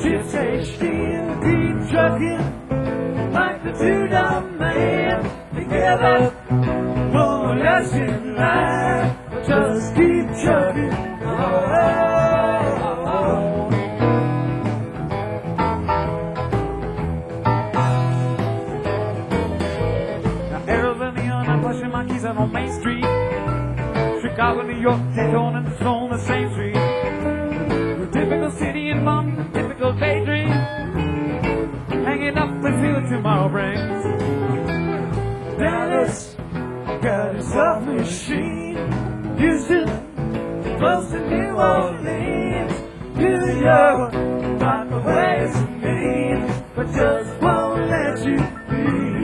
ships stay still, keep trucking like the two-dumb man. Together, no less in life, just keep trucking. Now, Arizona, I'm pushing my keys out on Main Street. Chicago, New York, Daytona, and it's on the same street. The typical city and mom, the typical daydream. Hanging up and see what tomorrow brings. Dallas got a soft machine. Houston, close to New Orleans. New York, not the way it's mean, but just won't let you be.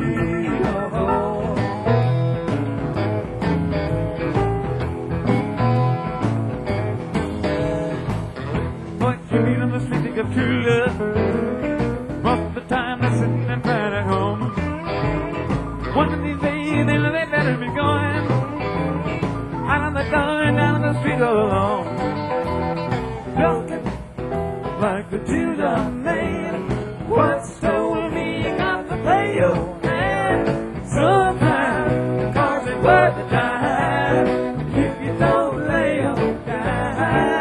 What you mean on the street, think of true love. Most of the time they're sitting and crying at home. One of these days they better be going out on the car and down the street all alone. Looking like the two-dumb man. Once told me you got to play your hand. Sometimes cause it's worth the time if you don't lay them down.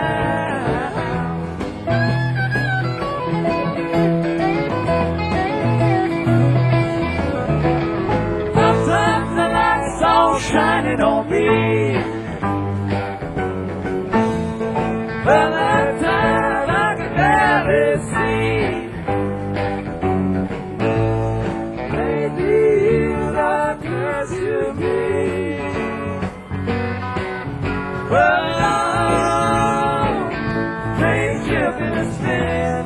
Sometimes the light's all shining on me. Well, at times I can barely see. Maybe you like us to be. Well, things you can stand.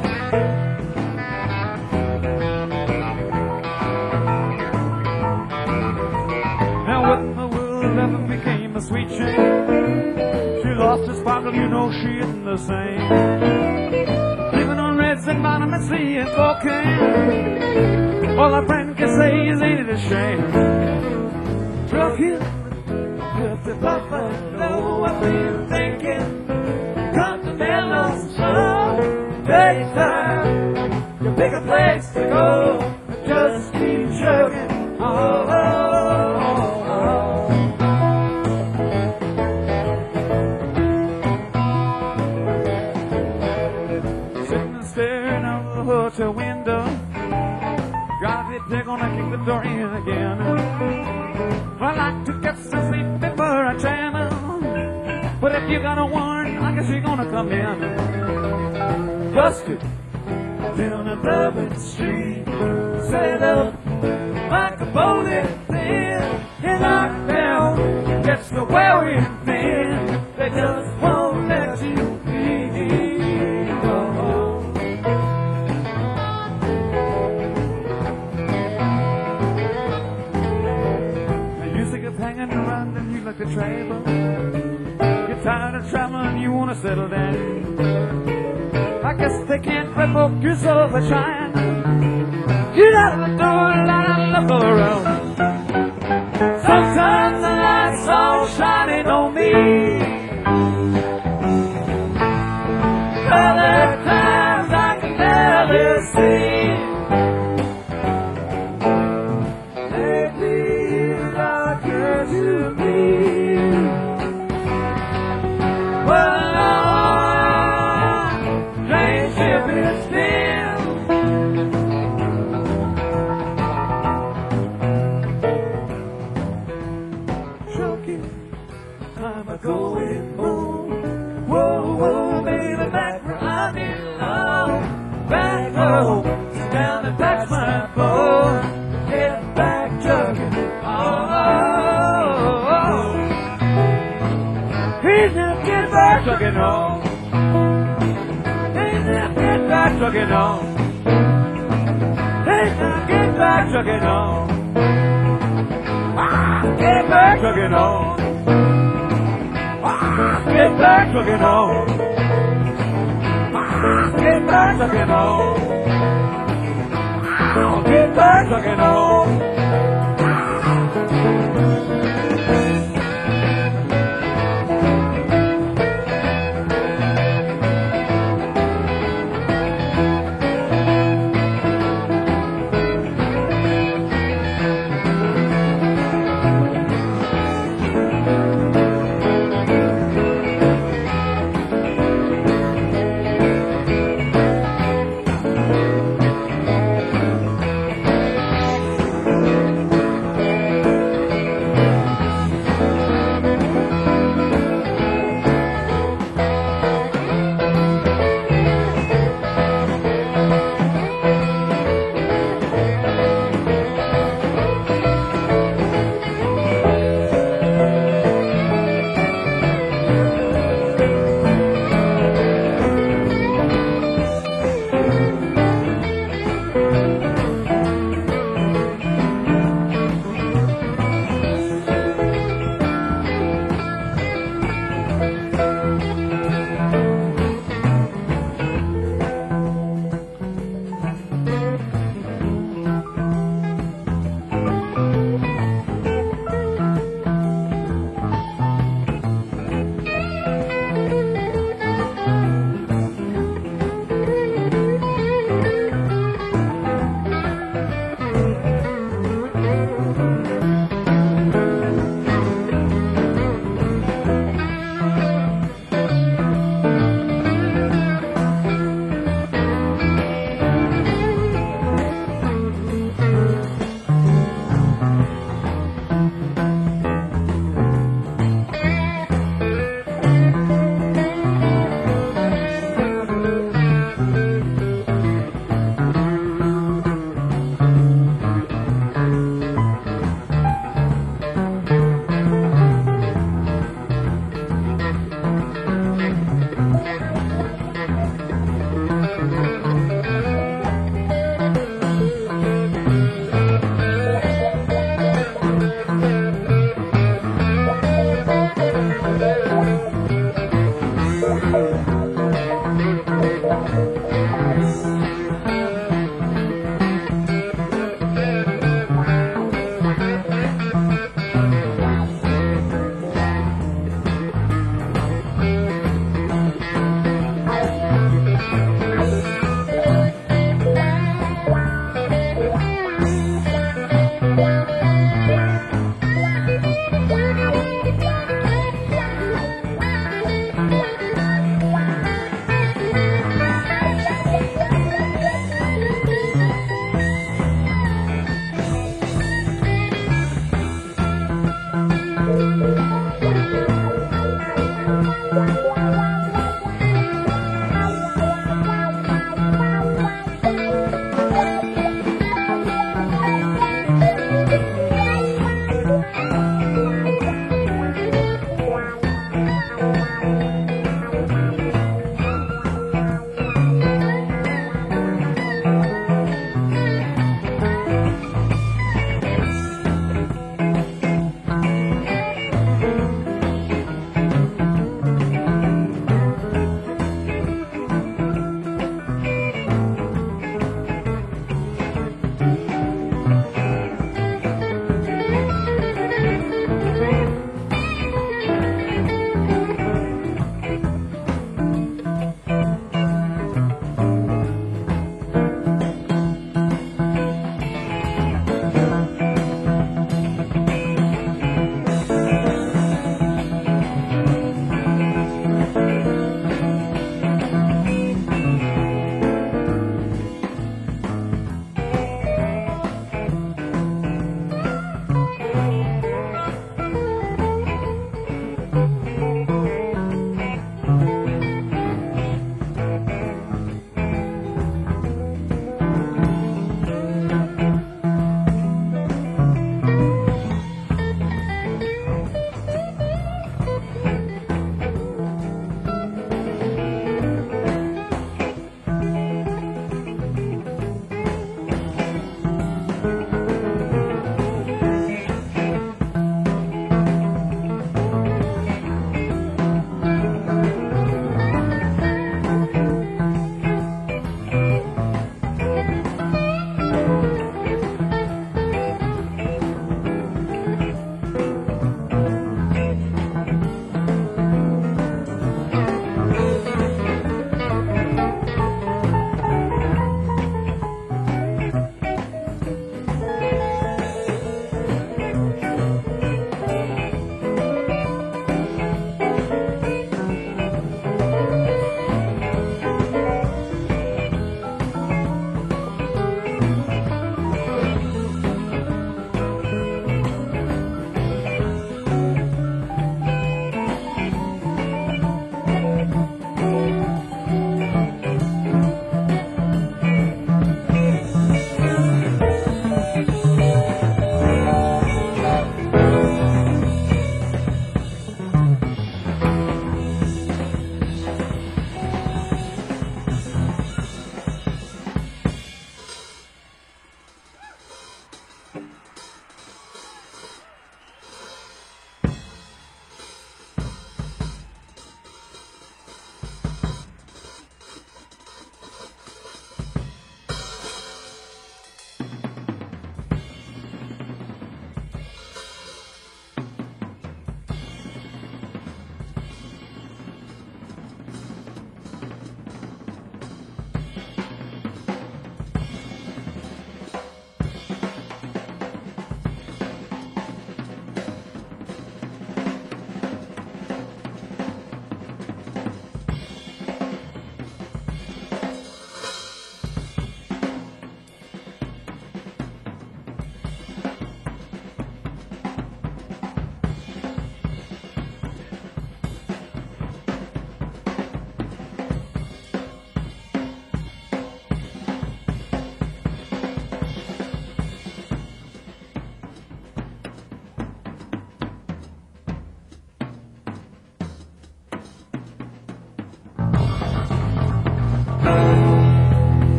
Now what in the world ever became a sweet shame? She lost her sparkle, you know she isn't the same. Living on reds and vitamin C and cocaine. All our friend can say is ain't it a shame? Trucking with the buffalo, I've been thinking continental sun. Daytime, you pick a place to go, just keep trucking. Sitting and staring out the hotel window. God, they're gonna kick the door in again. I like to get some sleep before I channel. But if you got a warrant, I guess you're gonna come in. Busted down a Bourbon Street, set up like a bowling pin. And knockdown gets the wearing thin. They just won't let you be. Hanging around and you like to travel. You're tired of traveling, you wanna settle down. I guess they can't revoke your soul for trying. Get out of the door and look all around. Sometimes the light's all shining on me. Other times I can barely see. To me, well, train ship is still. Choking, I'm a going home. Whoa, whoa, baby, back where I belong. Back home, sit down and touch my phone. Get back trucking. Get back trucking home. Get back trucking home. Get back trucking home. Get back trucking home. Get back trucking home. Get back trucking home. Get back trucking home.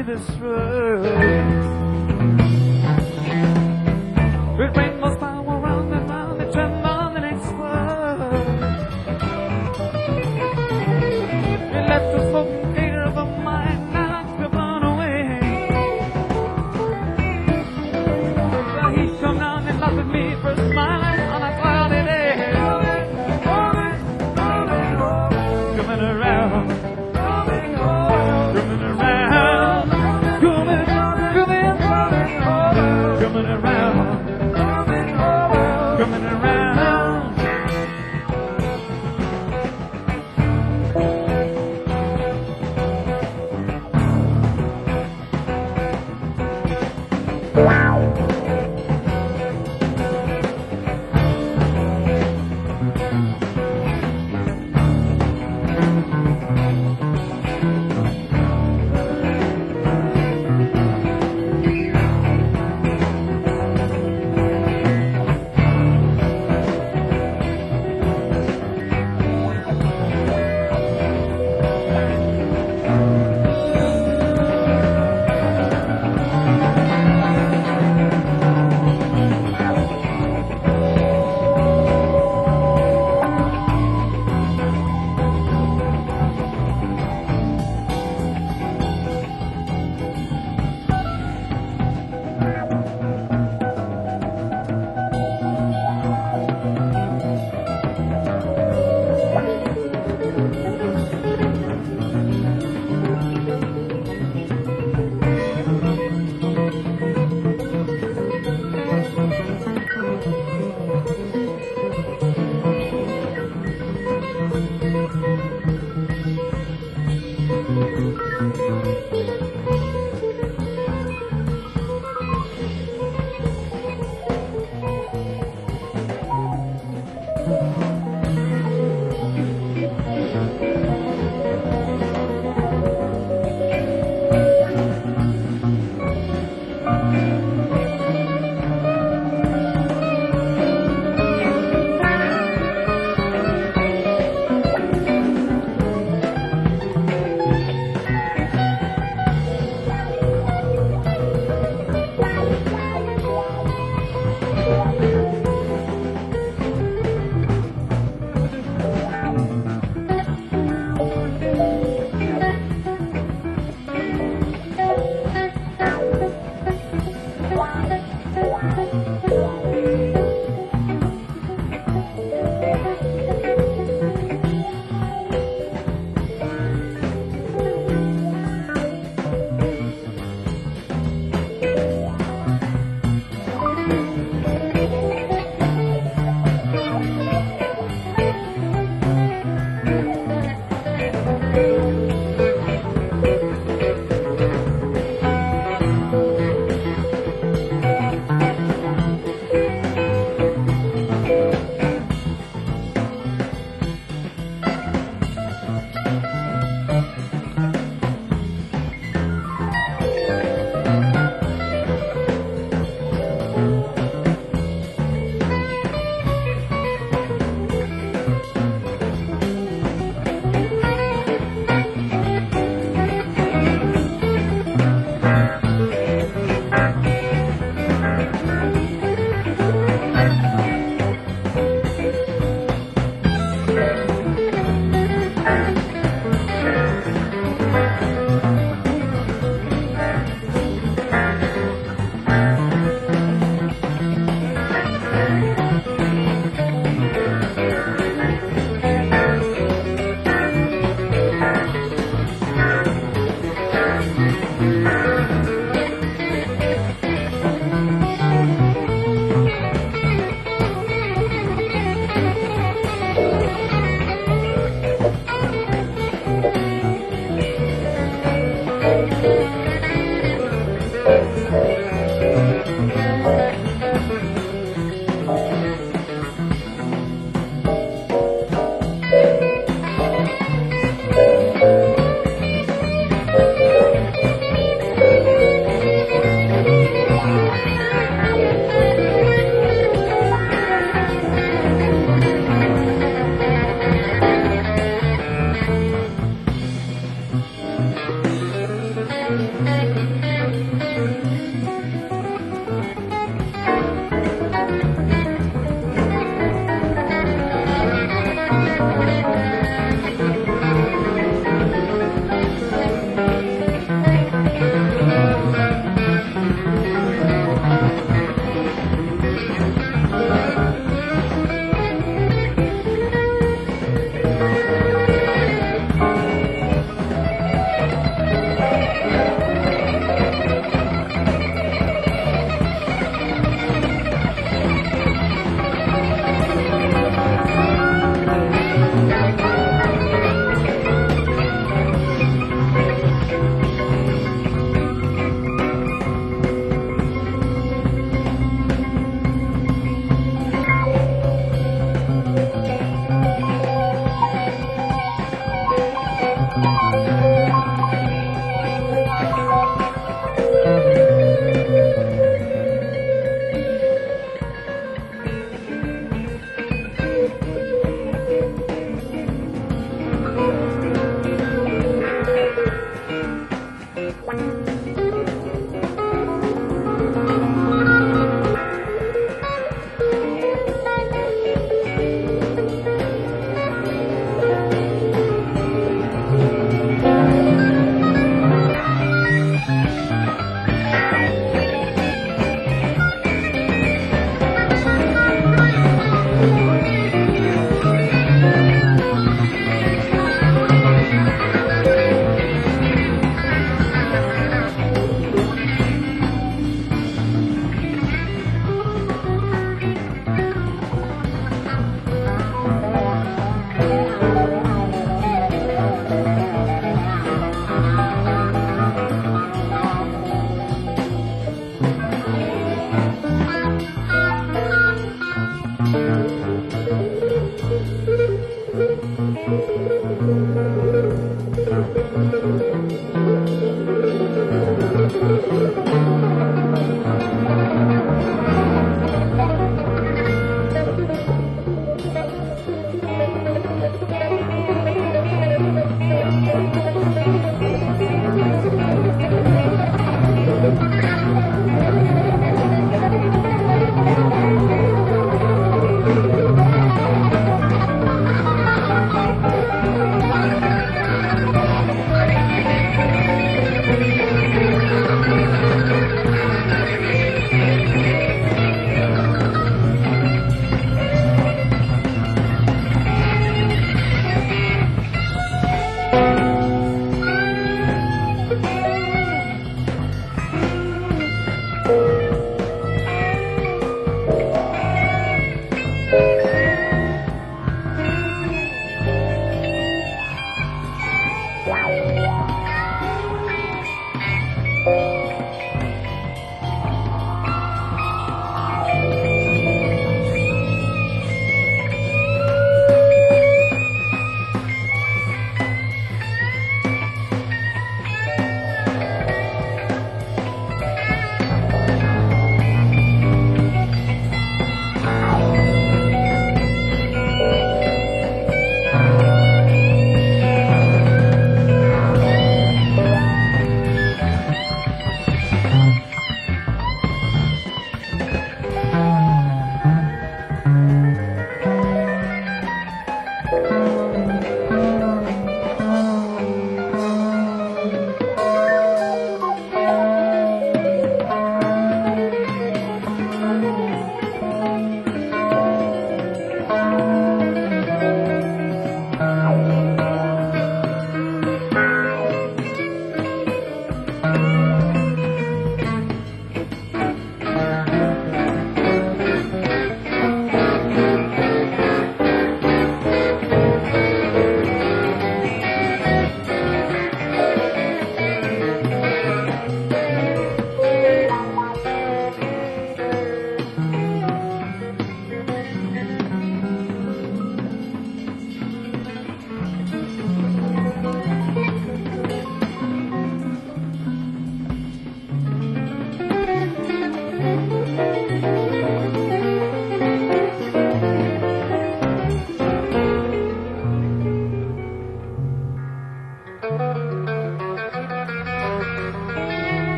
me this road. With rainbows fall around and round, they tremble on the next word. It left the smoking gator of a mind not to burn away. The heat come down and laughed at me for a smile on a cloudy day. Coming around, coming around, coming around, coming around. Coming around.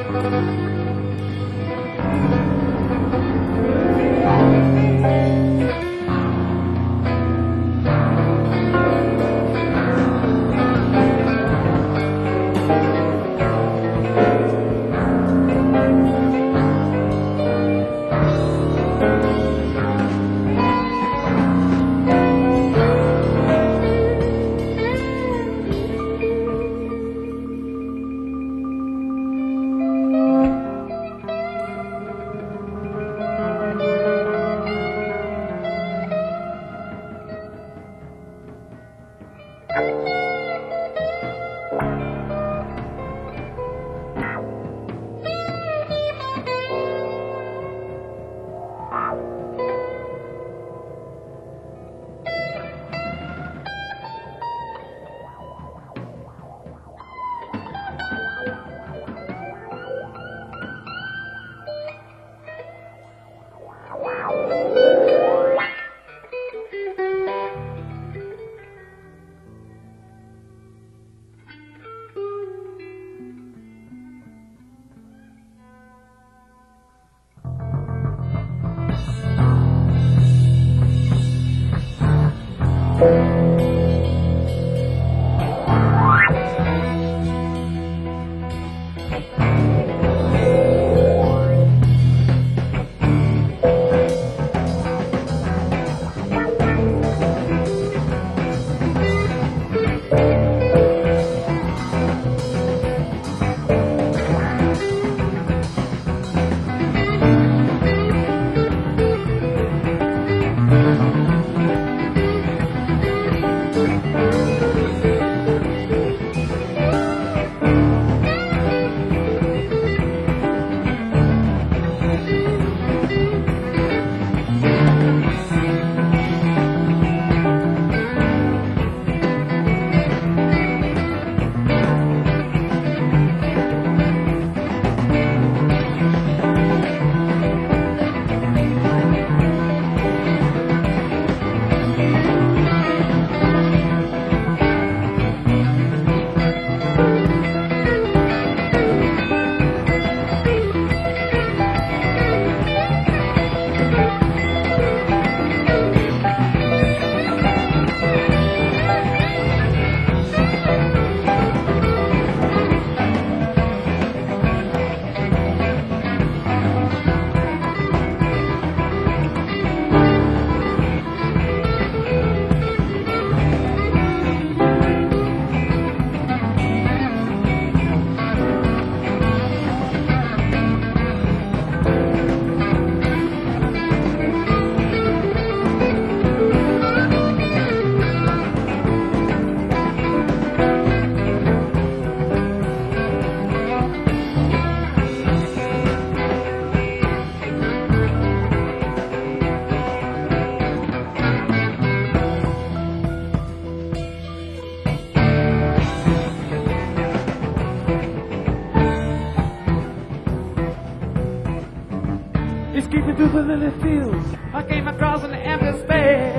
Escaping through the lily fields, I came across an empty space.